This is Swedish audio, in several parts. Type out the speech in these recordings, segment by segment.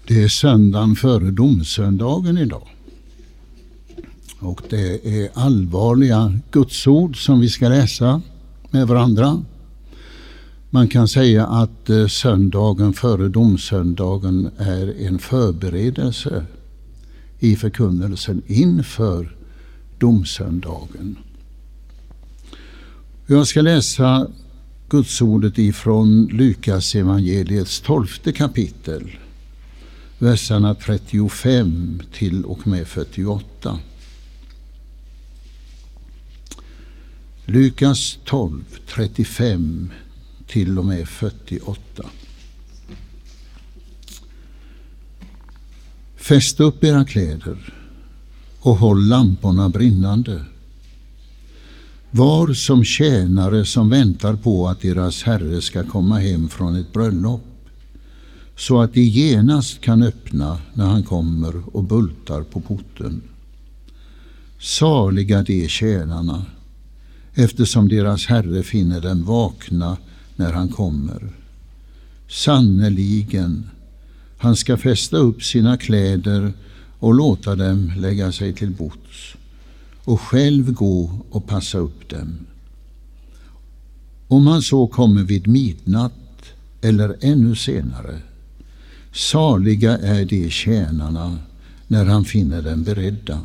Det är söndagen före domsöndagen idag. Och det är allvarliga gudsord som vi ska läsa med varandra. Man kan säga att söndagen före domsöndagen är en förberedelse i förkunnelsen inför domsöndagen. Jag ska läsa gudsordet ifrån Lukas evangeliets 12:e kapitel. Verserna 35 till och med 48. Lukas 12, 35 till och med 48. Fäst upp era kläder och håll lamporna brinnande. Var som tjänare som väntar på att deras herre ska komma hem från ett bröllop, så att de genast kan öppna när han kommer och bultar på porten. Saliga de tjänarna, eftersom deras herre finner dem vakna när han kommer. Sannerligen, han ska fästa upp sina kläder och låta dem lägga sig till bords, och själv gå och passa upp dem. Om han så kommer vid midnatt eller ännu senare, saliga är de tjänarna när han finner dem beredda.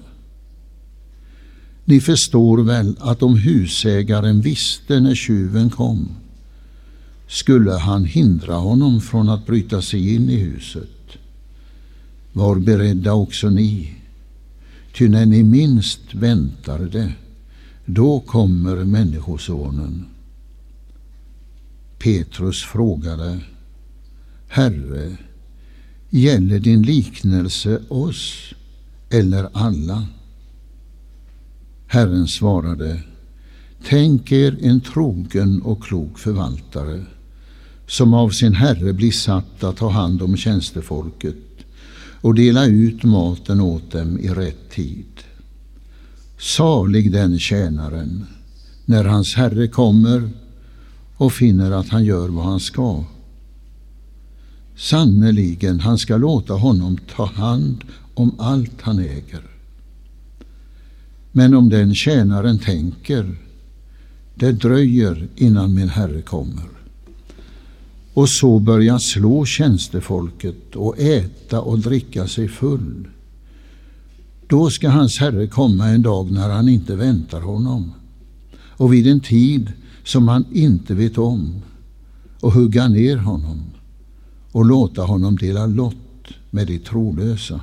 Ni förstår väl att om husägaren visste när tjuven kom, skulle han hindra honom från att bryta sig in i huset. Var beredda också ni, ty när ni minst väntar det, då kommer Människosonen. Petrus frågade: Herre, gäller din liknelse oss eller alla? Herren svarade: tänk er en trogen och klok förvaltare, som av sin herre blir satt att ta hand om tjänstefolket och dela ut maten åt dem i rätt tid. Salig den tjänaren, när hans herre kommer och finner att han gör vad han ska. Sannerligen, han ska låta honom ta hand om allt han äger. Men om den tjänaren tänker: det dröjer innan min herre kommer, och så börjar slå tjänstefolket och äta och dricka sig full, då ska hans herre komma en dag när han inte väntar honom, och vid en tid som han inte vet om, och hugga ner honom och låta honom dela lott med de trolösa.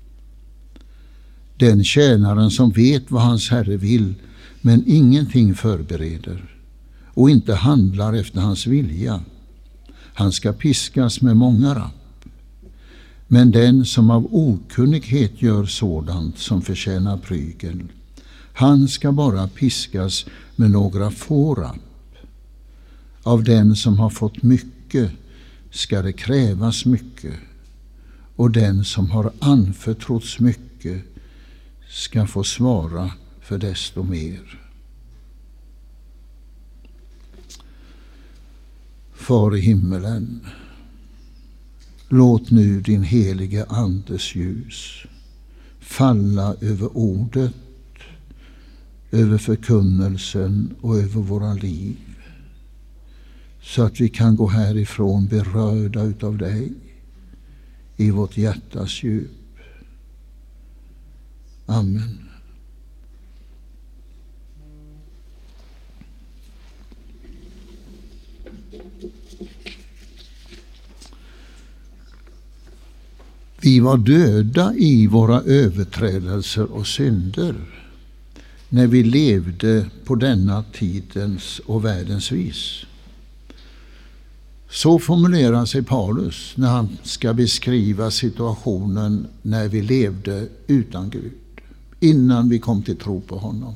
Den tjänaren som vet vad hans herre vill, men ingenting förbereder och inte handlar efter hans vilja, han ska piskas med många rapp. Men den som av okunnighet gör sådant som förtjänar prygel, han ska bara piskas med några få rapp. Av den som har fått mycket ska det krävas mycket, och den som har anförtrotts mycket ska få svara för desto mer. Far i himmelen, låt nu din helige andes ljus falla över ordet, över förkunnelsen och över våra liv, så att vi kan gå härifrån berörda utav dig i vårt hjärtas djup. Amen. Vi var döda i våra överträdelser och synder när vi levde på denna tidens och världens vis. Så formulerar sig Paulus när han ska beskriva situationen när vi levde utan Gud, innan vi kom till tro på honom.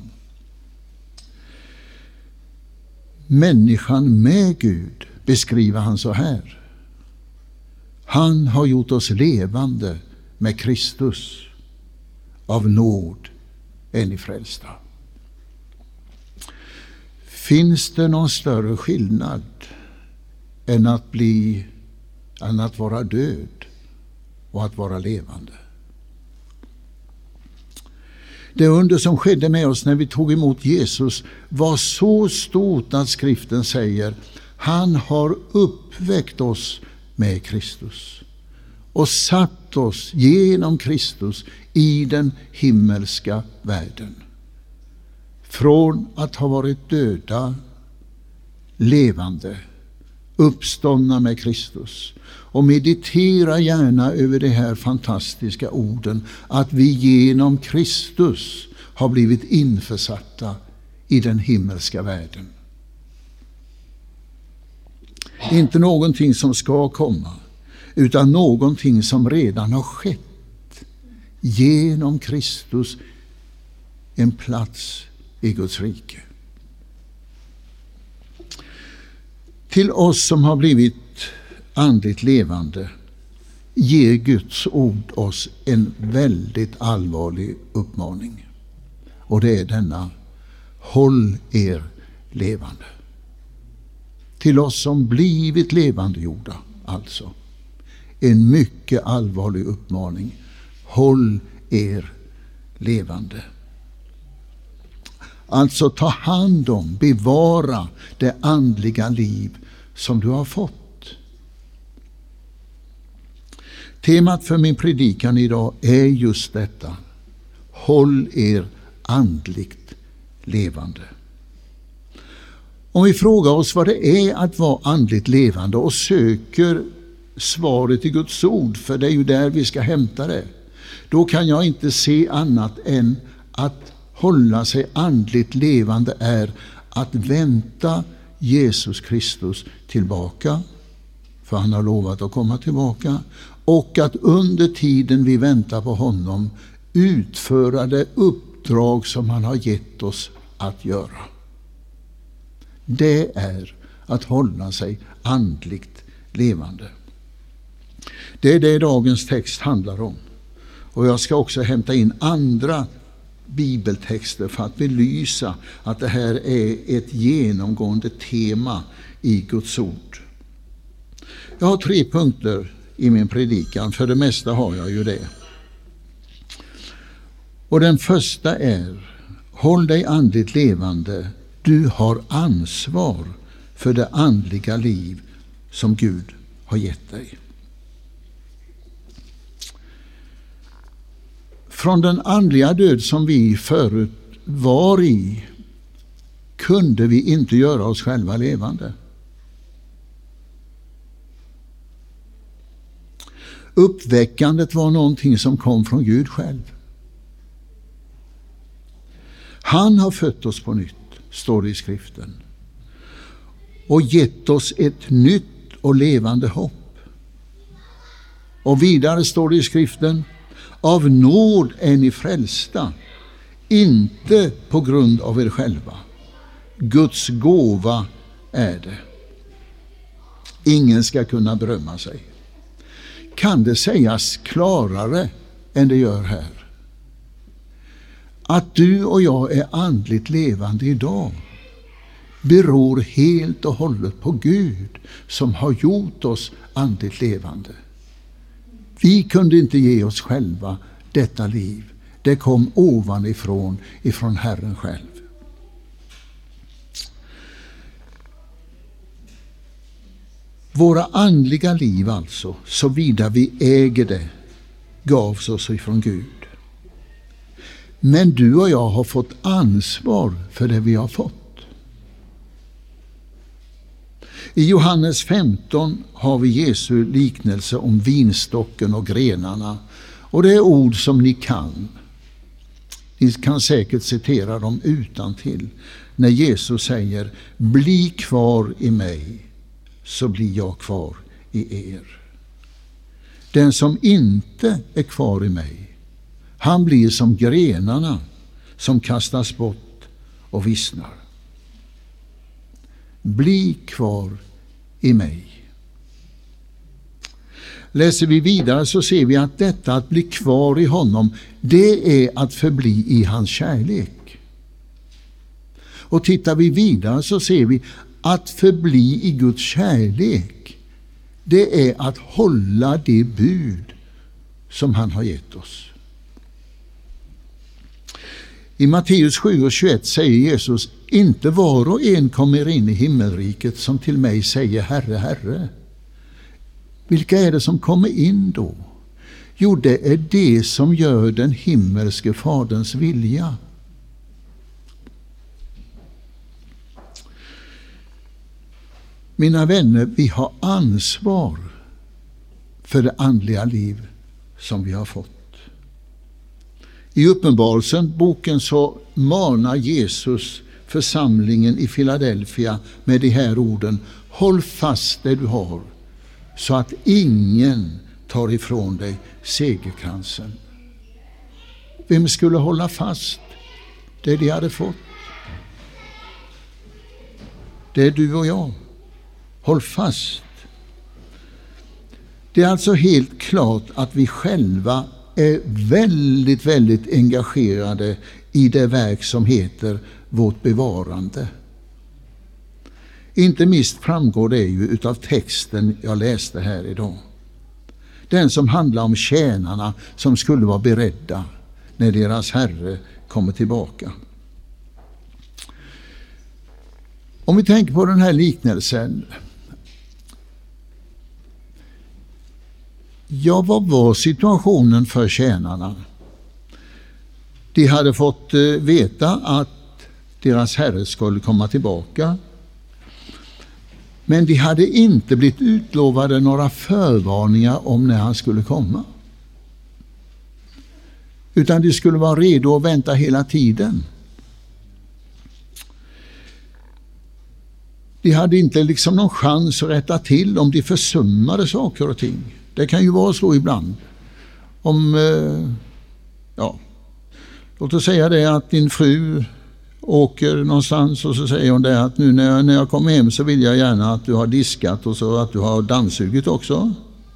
Människan med Gud beskriver han så här: han har gjort oss levande med Kristus, av nåd är ni frälsta. Finns det någon större skillnad än att vara död och att vara levande. Det under som skedde med oss när vi tog emot Jesus var så stort att skriften säger: han har uppväckt oss med Kristus och satt oss genom Kristus i den himmelska världen. Från att ha varit döda, levande, uppståndna med Kristus. Och meditera gärna över de här fantastiska orden, att vi genom Kristus har blivit införsatta i den himmelska världen. Inte någonting som ska komma, utan någonting som redan har skett. Genom Kristus en plats i Guds rike. Till oss som har blivit andligt levande ger Guds ord oss en väldigt allvarlig uppmaning. Och det är denna: håll er levande. Till oss som blivit levandegjorda, alltså en mycket allvarlig uppmaning: håll er levande. Alltså ta hand om, bevara det andliga liv som du har fått. Temat för min predikan idag är just detta: håll er andligt levande. Om vi frågar oss vad det är att vara andligt levande och söker svaret i Guds ord, för det är ju där vi ska hämta det, då kan jag inte se annat än att hålla sig andligt levande är att vänta Jesus Kristus tillbaka, för han har lovat att komma tillbaka, och att under tiden vi väntar på honom utföra det uppdrag som han har gett oss att göra. Det är att hålla sig andligt levande. Det är det dagens text handlar om. Och jag ska också hämta in andra bibeltexter för att belysa att det här är ett genomgående tema i Guds ord. Jag har 3 punkter i min predikan, för det mesta har jag ju det. Och den första är: håll dig andligt levande. Du har ansvar för det andliga liv som Gud har gett dig. Från den andliga död som vi förut var i kunde vi inte göra oss själva levande. Uppväckandet var någonting som kom från Gud själv. Han har fött oss på nytt, står det i skriften, och gett oss ett nytt och levande hopp. Och vidare står det i skriften: av nåd är ni frälsta, inte på grund av er själva. Guds gåva är det. Ingen ska kunna berömma sig. Kan det sägas klarare än det gör här? Att du och jag är andligt levande idag beror helt och hållet på Gud som har gjort oss andligt levande. Vi kunde inte ge oss själva detta liv. Det kom ovanifrån, ifrån Herren själv. Våra andliga liv alltså, såvida vi äger det, gavs oss ifrån Gud. Men du och jag har fått ansvar för det vi har fått. I Johannes 15 har vi Jesu liknelse om vinstocken och grenarna. Och det är ord som ni kan. Ni kan säkert citera dem utantill. När Jesus säger: bli kvar i mig, så blir jag kvar i er. Den som inte är kvar i mig, han blir som grenarna som kastas bort och vissnar. Bli kvar i mig. Läser vi vidare så ser vi att detta att bli kvar i honom, det är att förbli i hans kärlek. Och tittar vi vidare så ser vi att förbli i Guds kärlek, det är att hålla det bud som han har gett oss. I Matteus 7:21 säger Jesus: inte var och en kommer in i himmelriket som till mig säger Herre, Herre. Vilka är det som kommer in då? Jo, det är det som gör den himmelske faderns vilja. Mina vänner, vi har ansvar för det andliga liv som vi har fått. I Uppenbarelsen, boken, så manar Jesus församlingen i Filadelfia med de här orden: håll fast det du har, så att ingen tar ifrån dig segerkransen. Vem skulle hålla fast det de hade fått? Det är du och jag. Håll fast. Det är alltså helt klart att vi själva är väldigt, väldigt engagerade i det verk som heter vårt bevarande. Inte minst framgår det ju utav texten jag läste här idag. Den som handlar om tjänarna som skulle vara beredda när deras Herre kommer tillbaka. Om vi tänker på den här liknelsen. Ja, vad var situationen för tjänarna? De hade fått veta att deras Herre skulle komma tillbaka. Men de hade inte blivit utlovade några förvarningar om när han skulle komma. Utan de skulle vara redo att vänta hela tiden. De hade inte liksom någon chans att rätta till om de försummade saker och ting. Det kan ju vara så ibland. Låt oss säga det att din fru åker någonstans och så säger hon det att nu när jag kommer hem så vill jag gärna att du har diskat och så att du har dammsugit också.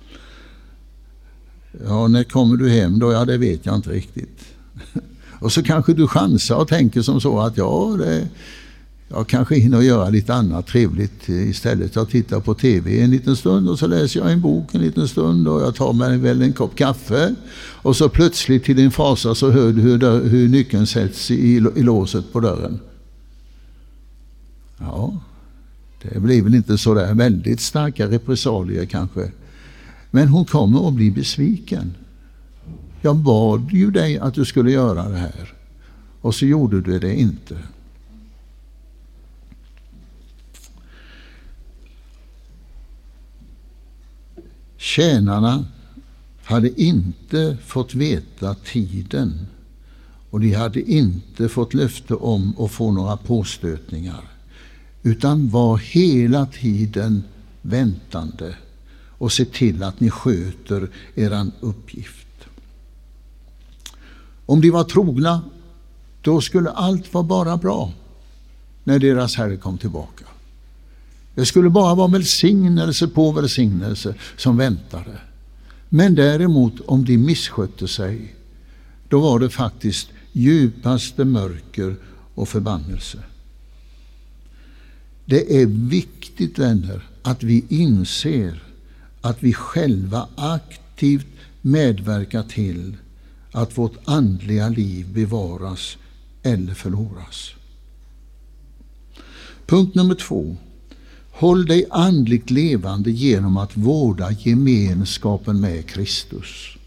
Ja, när kommer du hem då? Ja, det vet jag inte riktigt. Och så kanske du chansar och tänker som så att jag kanske hinner göra lite annat trevligt istället. Jag tittar på tv en liten stund och så läser jag en bok en liten stund och jag tar mig väl en kopp kaffe. Och så plötsligt till din fasa så hör du hur nyckeln sätts i låset på dörren. Ja, det blir väl inte så där väldigt starka repressalier kanske. Men hon kommer att bli besviken. Jag bad ju dig att du skulle göra det här. Och så gjorde du det inte. Tjänarna hade inte fått veta tiden och de hade inte fått löfte om att få några påstötningar utan var hela tiden väntande och se till att ni sköter eran uppgift. Om de var trogna, då skulle allt vara bara bra när deras Herre kom tillbaka. Det skulle bara vara välsignelse på välsignelse som väntade. Men däremot om de misskötte sig, då var det faktiskt djupaste mörker och förbannelse. Det är viktigt, vänner, att vi inser att vi själva aktivt medverkar till att vårt andliga liv bevaras eller förloras. Punkt nummer 2. Håll dig andligt levande genom att vårda gemenskapen med Kristus.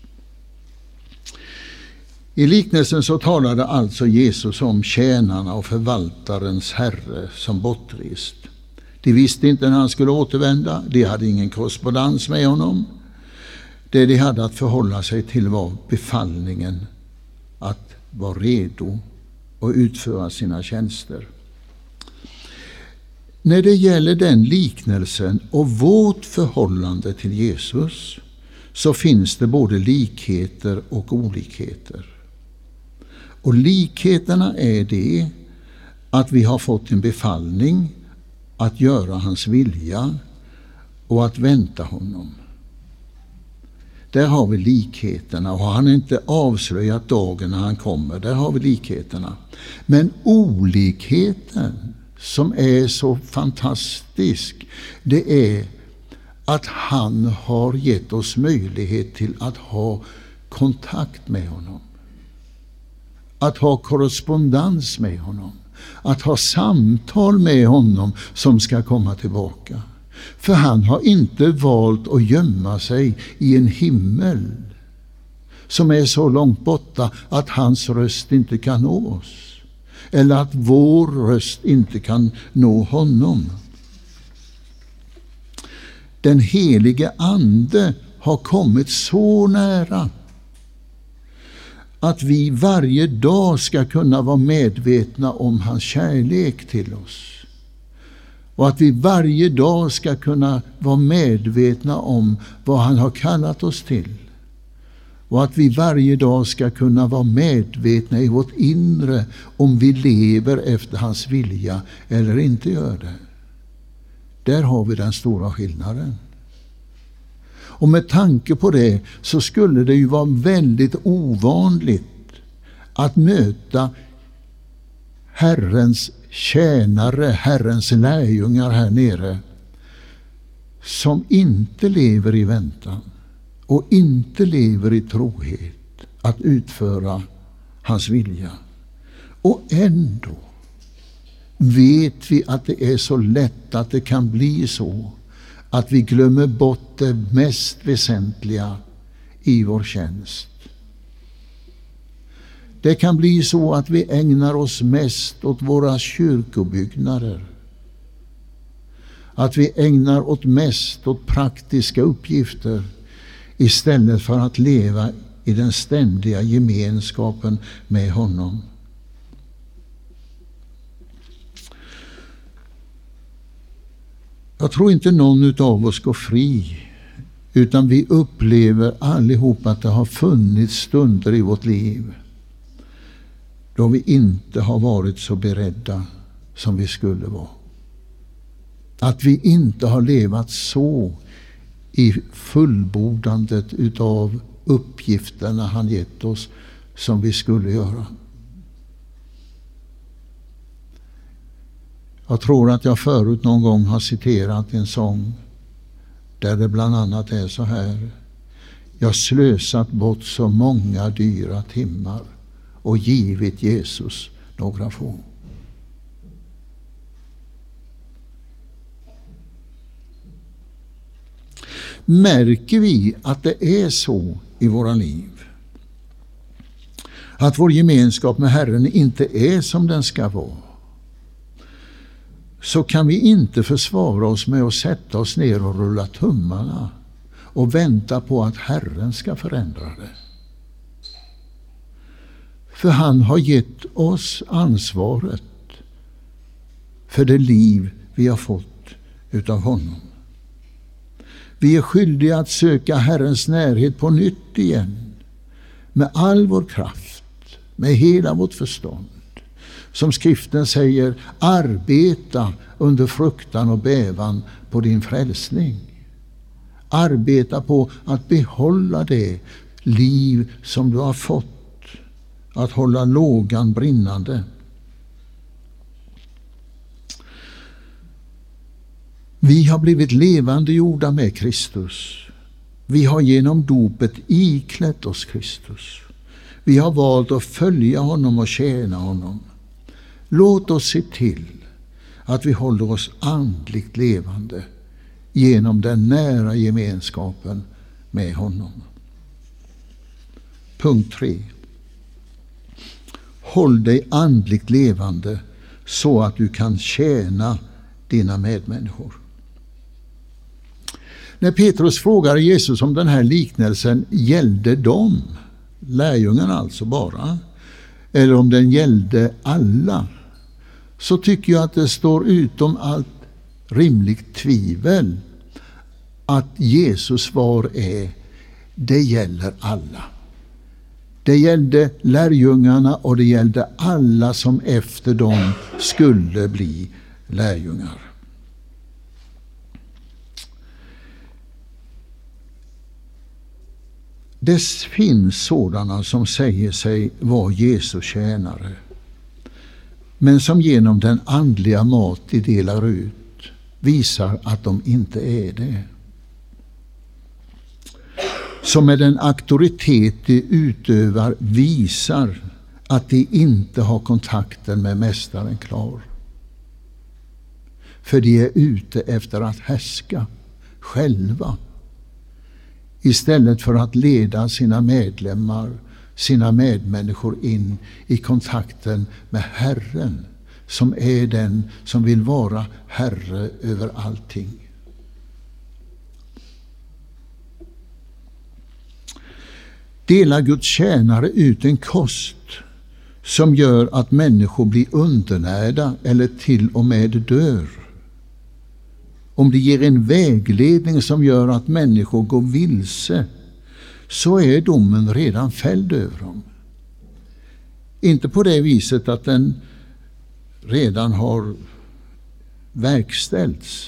I liknelsen så talade alltså Jesus om tjänarna och förvaltarens Herre som bortrest. De visste inte när han skulle återvända, de hade ingen korrespondens med honom. Det de hade att förhålla sig till var befallningen att vara redo och utföra sina tjänster. När det gäller den liknelsen och vårt förhållande till Jesus så finns det både likheter och olikheter. Och likheterna är det att vi har fått en befallning att göra hans vilja och att vänta honom. Där har vi likheterna, och har han inte avslöjat dagen när han kommer, där har vi likheterna. Men olikheten som är så fantastisk, det är att han har gett oss möjlighet till att ha kontakt med honom, att ha korrespondens med honom, att ha samtal med honom som ska komma tillbaka. För han har inte valt att gömma sig i en himmel som är så långt borta att hans röst inte kan nå oss, eller att vår röst inte kan nå honom. Den helige Ande har kommit så nära att vi varje dag ska kunna vara medvetna om hans kärlek till oss. Och att vi varje dag ska kunna vara medvetna om vad han har kallat oss till. Och att vi varje dag ska kunna vara medvetna i vårt inre om vi lever efter hans vilja eller inte gör det. Där har vi den stora skillnaden. Och med tanke på det så skulle det ju vara väldigt ovanligt att möta Herrens tjänare, Herrens lärjungar här nere, som inte lever i väntan och inte lever i trohet att utföra hans vilja. Och ändå vet vi att det är så lätt att det kan bli så att vi glömmer bort det mest väsentliga i vår tjänst. Det kan bli så att vi ägnar oss mest åt våra kyrkobyggnader. Att vi ägnar oss mest åt praktiska uppgifter istället för att leva i den ständiga gemenskapen med honom. Jag tror inte någon av oss går fri, utan vi upplever allihop att det har funnits stunder i vårt liv då vi inte har varit så beredda som vi skulle vara. Att vi inte har levat så i fullbordandet utav uppgifterna han gett oss som vi skulle göra. Jag tror att jag förut någon gång har citerat en sång där det bland annat är så här: jag slösat bort så många dyra timmar och givit Jesus några få. Märker vi att det är så i våra liv? Att vår gemenskap med Herren inte är som den ska vara? Så kan vi inte försvara oss med att sätta oss ner och rulla tummarna och vänta på att Herren ska förändra det. För han har gett oss ansvaret för det liv vi har fått utav honom. Vi är skyldiga att söka Herrens närhet på nytt igen, med all vår kraft, med hela vårt förstånd. Som skriften säger, arbeta under fruktan och bävan på din frälsning. Arbeta på att behålla det liv som du har fått, att hålla lågan brinnande. Vi har blivit levande gjorda med Kristus. Vi har genom dopet iklätt oss Kristus. Vi har valt att följa honom och tjäna honom. Låt oss se till att vi håller oss andligt levande genom den nära gemenskapen med honom. Punkt 3. Håll dig andligt levande så att du kan tjäna dina medmänniskor. När Petrus frågar Jesus om den här liknelsen gällde dem, lärjungarna alltså bara, eller om den gällde alla, så tycker jag att det står utom allt rimligt tvivel att Jesus svar är: det gäller alla. Det gällde lärjungarna och det gällde alla som efter dem skulle bli lärjungar. Det finns sådana som säger sig vara Jesu tjänare, men som genom den andliga mat de delar ut visar att de inte är det. som med den auktoritet de utövar visar att de inte har kontakten med mästaren klar. För de är ute efter att härska själva istället för att leda sina medlemmar, sina medmänniskor in i kontakten med Herren, som är den som vill vara Herre över allting. Delar Guds tjänare ut en kost som gör att människor blir undernärda eller till och med dör? Om det ger en vägledning som gör att människor går vilse, så är domen redan fälld över dem. Inte på det viset att den redan har verkställts.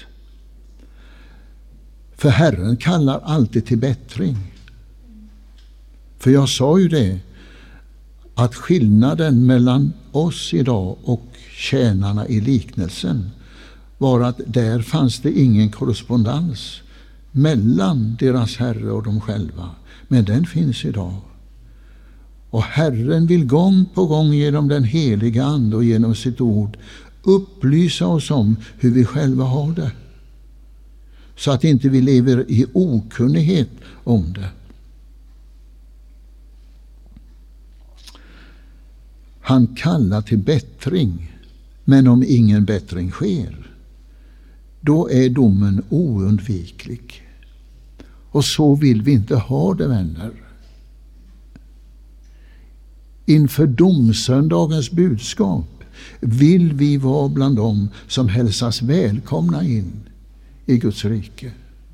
För Herren kallar alltid till bättring. För jag sa ju det, att skillnaden mellan oss idag och tjänarna i liknelsen var att där fanns det ingen korrespondens mellan deras Herre och dem själva. Men den finns idag. Och Herren vill gång på gång genom den heliga Ande och genom sitt ord upplysa oss om hur vi själva har det. Så att inte vi lever i okunnighet om det. Han kallar till bättring, men om ingen bättring sker, då är domen oundviklig. Och så vill vi inte ha det, vänner. Inför domsöndagens budskap vill vi vara bland dem som hälsas välkomna in i Guds rike.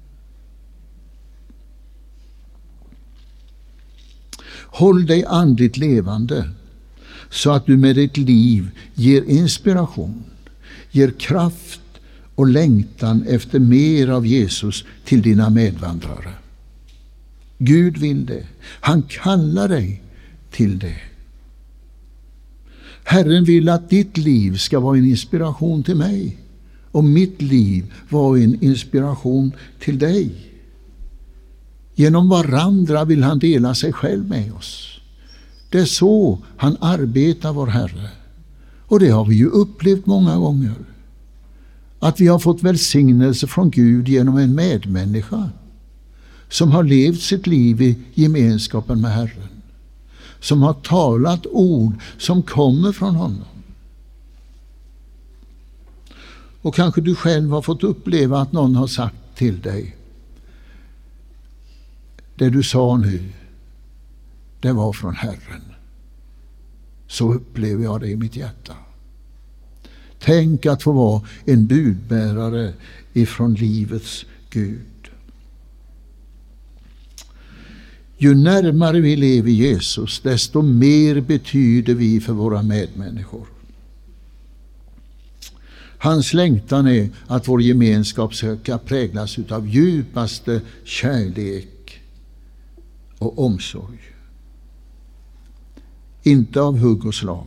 Håll dig andligt levande så att du med ditt liv ger inspiration, ger kraft och längtan efter mer av Jesus till dina medvandrare. Gud vill det. Han kallar dig till det. Herren vill att ditt liv ska vara en inspiration till mig och mitt liv vara en inspiration till dig. Genom varandra vill han dela sig själv med oss. Det är så han arbetar, vår Herre. Och det har vi ju upplevt många gånger. Att vi har fått välsignelse från Gud genom en medmänniska som har levt sitt liv i gemenskapen med Herren. Som har talat ord som kommer från honom. Och kanske du själv har fått uppleva att någon har sagt till dig: det du sa nu, det var från Herren. Så upplever jag det i mitt hjärta. Tänk att få vara en budbärare ifrån livets Gud. Ju närmare vi lever Jesus, desto mer betyder vi för våra medmänniskor. Hans längtan är att vår gemenskap ska präglas av djupaste kärlek och omsorg. Inte av hugg och slag.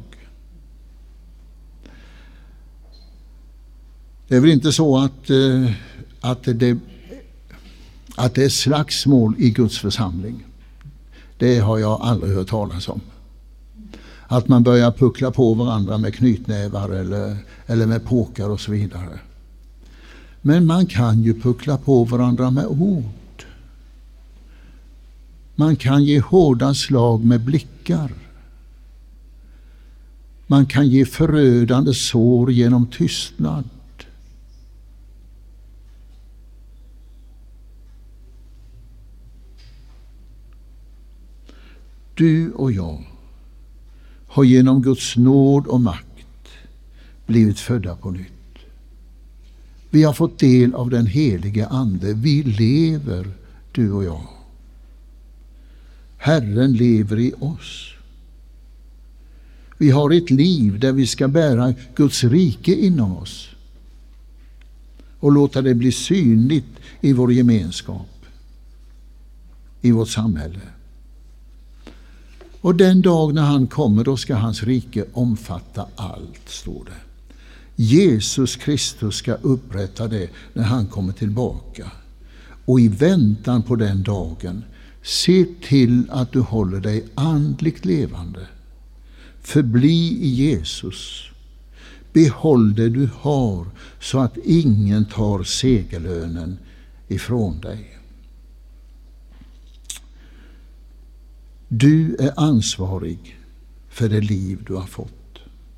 Det är väl inte så att det är slagsmål i Guds församling. Det har jag aldrig hört talas om. Att man börjar puckla på varandra med knytnävar eller med påkar och så vidare. Men man kan ju puckla på varandra med ord. Man kan ge hårda slag med blickar. Man kan ge förödande sår genom tystnad. Du och jag har genom Guds nåd och makt blivit födda på nytt. Vi har fått del av den helige Ande. Vi lever, du och jag. Herren lever i oss. Vi har ett liv där vi ska bära Guds rike inom oss och låta det bli synligt i vår gemenskap, i vårt samhälle. Och den dag när han kommer, då ska hans rike omfatta allt, står det. Jesus Kristus ska upprätta det när han kommer tillbaka. Och i väntan på den dagen Se till att du håller dig andligt levande. Förbli i Jesus. Behåll det du har så att ingen tar segerlönen ifrån dig. Du är ansvarig för det liv du har fått.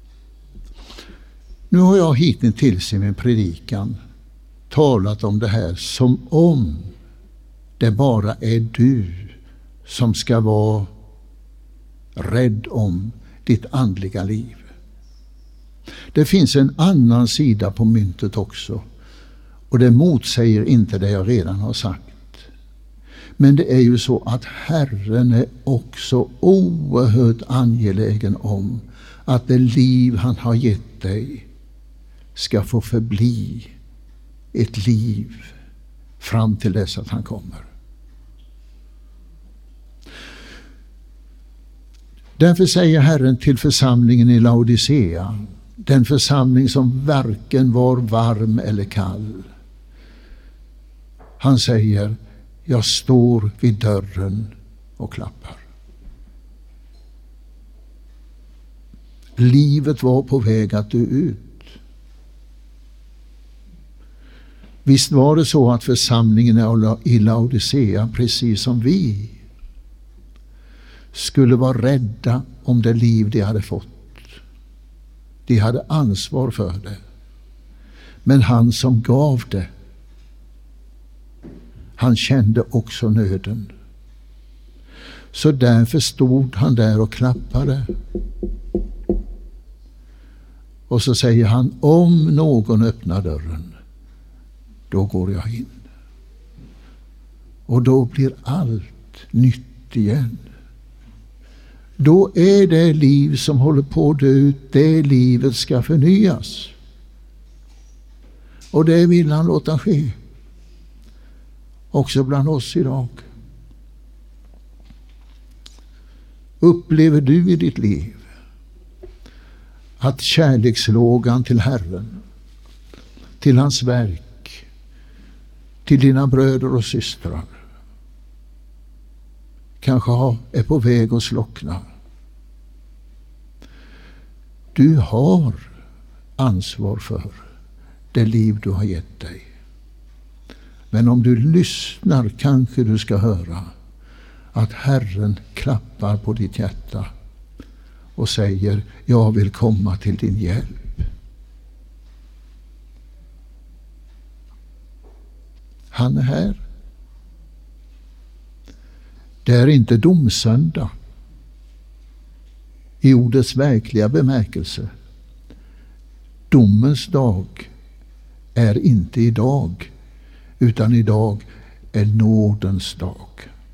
Nu har jag hittills i min predikan talat om det här som om det bara är du som ska vara rädd om ditt andliga liv. Det finns en annan sida på myntet också, och det motsäger inte det jag redan har sagt. Men det är ju så att Herren är också oerhört angelägen om att det liv han har gett dig ska få förbli ett liv fram till dess att han kommer. Därför säger Herren till församlingen i Laodicea, den församling som varken var varm eller kall. Han säger: jag står vid dörren och klappar. Livet var på väg att dö ut. Visst var det så att församlingen i Laodicea, precis som vi, skulle vara rädda om det liv de hade fått. De hade ansvar för det. Men han som gav det, han kände också nöden. Så därför stod han där och klappade. Och så säger han: om någon öppnar dörren, då går jag in. Och då blir allt nytt igen. Då är det liv som håller på att dö ut, det livet ska förnyas. Och det vill han låta ske. Också bland oss idag. Upplever du i ditt liv att kärlekslågan till Herren, till hans verk, till dina bröder och systrar kanske är på väg att slockna? Du har ansvar för det liv du har gett dig. Men om du lyssnar kanske du ska höra att Herren klappar på ditt hjärta och säger: jag vill komma till din hjälp. Han är här. Det är inte domsöndag i ordets verkliga bemärkelse. Domens dag är inte idag, utan idag är nådens dag.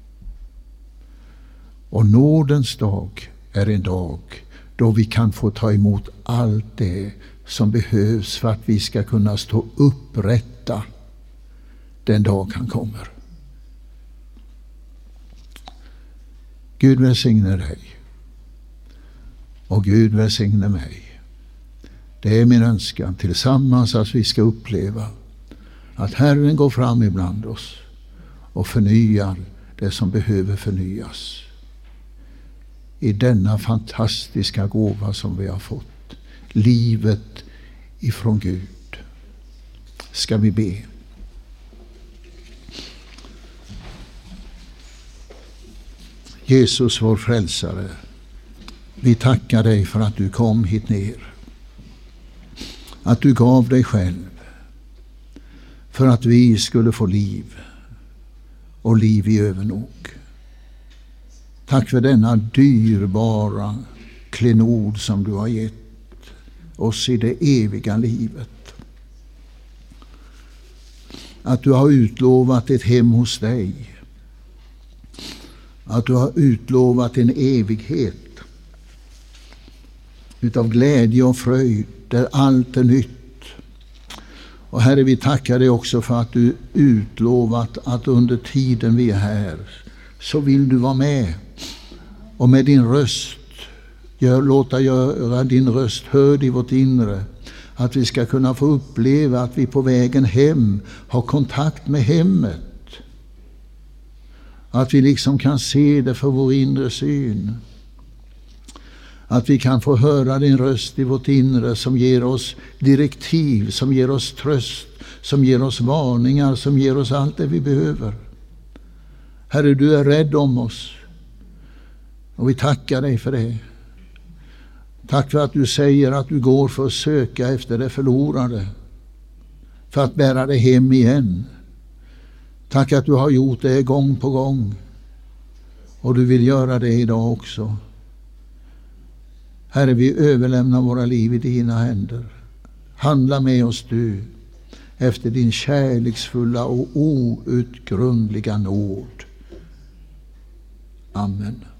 Och nådens dag är en dag då vi kan få ta emot allt det som behövs för att vi ska kunna stå upprätta den dag han kommer. Gud välsigne dig. Och Gud välsigne mig. Det är min önskan tillsammans att vi ska uppleva att Herren går fram ibland oss och förnyar det som behöver förnyas. I denna fantastiska gåva som vi har fått. Livet ifrån Gud. Ska vi be. Jesus, vår frälsare, vi tackar dig för att du kom hit ner. Att du gav dig själv för att vi skulle få liv och liv i övernog. Tack för denna dyrbara klenod som du har gett oss i det eviga livet. Att du har utlovat ett hem hos dig. Att du har utlovat en evighet utav glädje och fröjd där allt är nytt. Och Herre, vi tackar dig också för att du utlovat att under tiden vi är här så vill du vara med och med din röst låta göra din röst hörd i vårt inre. Att vi ska kunna få uppleva att vi på vägen hem har kontakt med hemmet. Att vi liksom kan se det för vår inre syn. Att vi kan få höra din röst i vårt inre som ger oss direktiv, som ger oss tröst, som ger oss varningar, som ger oss allt det vi behöver. Herre, du är rädd om oss. Och vi tackar dig för det. Tack för att du säger att du går för att söka efter det förlorade, för att bära det hem igen. Tack att du har gjort det gång på gång. Och du vill göra det idag också. Herre, vi överlämnar våra liv i dina händer. Handla med oss du, efter din kärleksfulla och outgrundliga nåd. Amen.